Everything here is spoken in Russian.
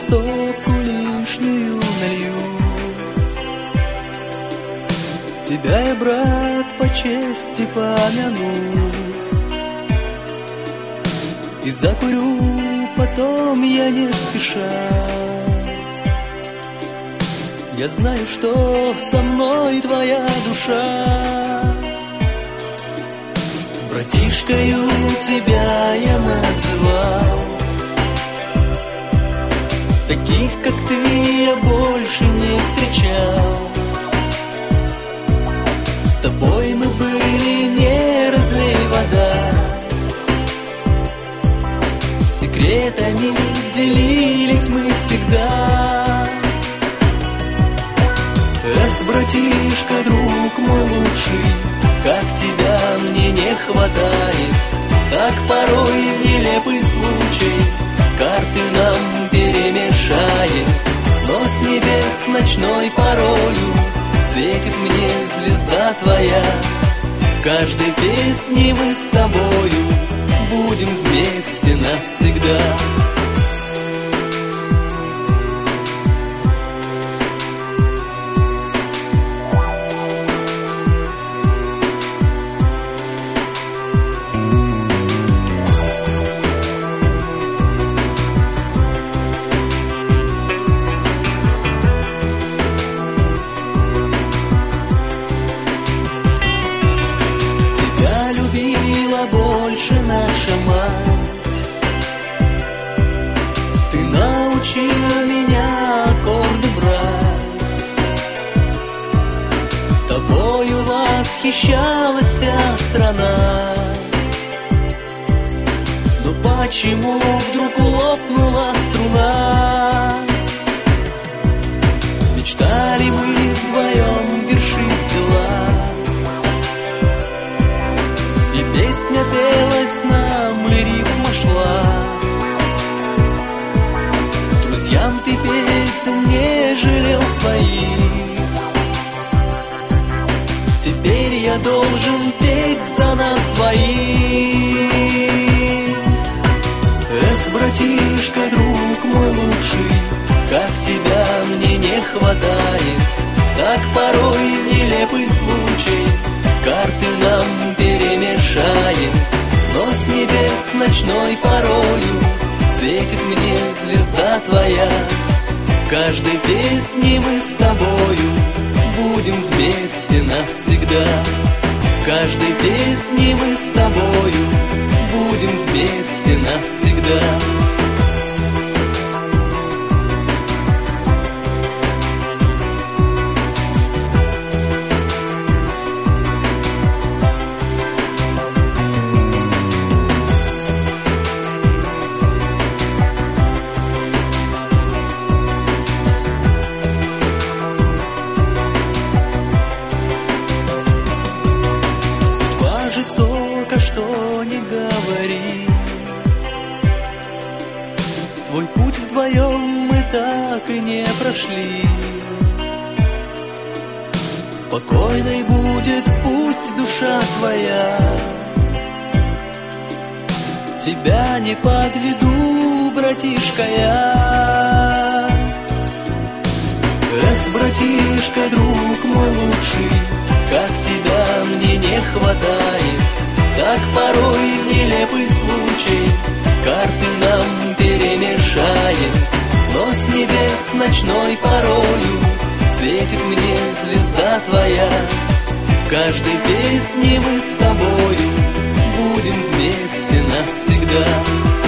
стопку лишнюю налью. Тебя я, брат, по чести помяну и закурю потом я не спеша. Я знаю, что со мной твоя душа. Братишкою тебя я называл, таких, как ты, я больше не встречал. С тобой мы были не разлей вода, секретами делились мы всегда. Эх, братишка, друг мой лучший, как тебя мне не хватает. Так порой нелепый случай карты нам перемешает. Но с небес ночной порою светит мне звезда твоя. В каждой песне мы с тобою будем вместе навсегда. Больше наша мать, ты научила меня аккорды брать. Тобою восхищалась вся страна. Но почему вдруг лопнула струна? Мечтали мы вдвоем вершить дела, песня пелась нам и рифма шла. Друзьям ты песен не жалел своих, теперь я должен петь за нас двоих. Эх, братишка, друг мой лучший, как тебя мне не хватает. Так порой нелепый случай карты нам перемешает. Но с небес ночной порою светит мне звезда твоя. В каждой песне мы с тобою будем вместе навсегда. В каждой песне мы с тобою будем вместе навсегда. Что не говори, свой путь вдвоем мы так и не прошли. Спокойной будет пусть душа твоя, тебя не подведу, братишка, я. Эх, братишка, друг мой лучший, как тебя мне не хватает. Так порой нелепый случай карты нам перемешает. Но с небес ночной порою светит мне звезда твоя. В каждой песне мы с тобою будем вместе навсегда.